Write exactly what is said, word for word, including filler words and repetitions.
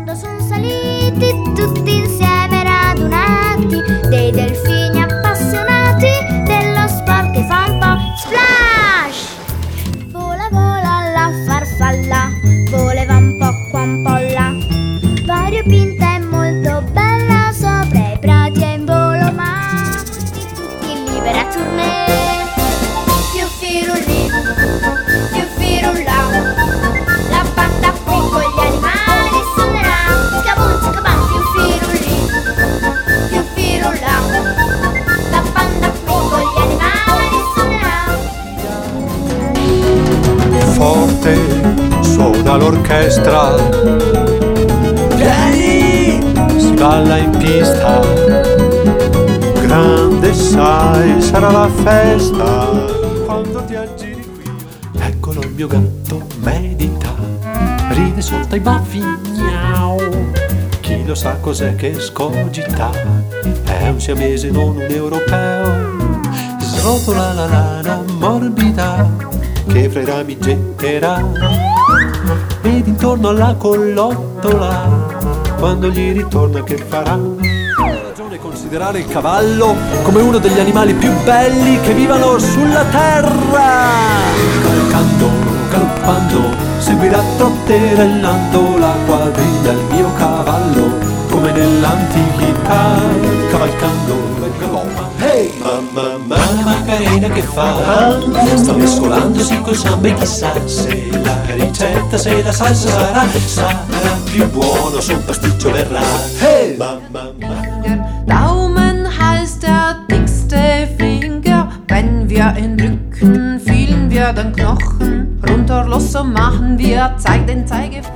quando son saliti tutti insieme radunati dei delfini appassionati dello sport che fa un po' splash. Vola vola la farfalla, voleva un po' qua un po' là, variopinta e molto bella sopra i prati e in volo, ma tutti tutti libera tournée. Più firulì, più firullà, la banda qui con gli animali suonerà. Scabun, scaban, più firulì, più firullà, la banda qui con gli animali suonerà. Forte suona l'orchestra, vieni, si balla in pista, grande sai sarà la festa quando ti aggiri qui. Eccolo il mio gatto medita, ride sotto i baffi, miau. Chi lo sa cos'è che scogita, è un siamese non un europeo. Srotola la lana morbida che fra i rami getterà, ed intorno alla collottola quando gli ritorna che farà. Ha ragione considerare il cavallo come uno degli animali più belli che vivano sulla terra. Cavalcando, galoppando, seguirà trotterellando la quadriglia il mio cavallo come nell'antichità. Cavalcando, galoppa. Hey! Mamma, mamma Macarena che fa? Sta mescolandosi col samba e chissà se la ricetta, se la salsa sarà, sarà più buono, sul pasticcio verrà. Hey! Mamma, mamma. Daumen heißt der dickste Finger, wenn wir ihn drücken, fühlen wir den Knochen runter los, so machen wir, zeig den Zeigefinger.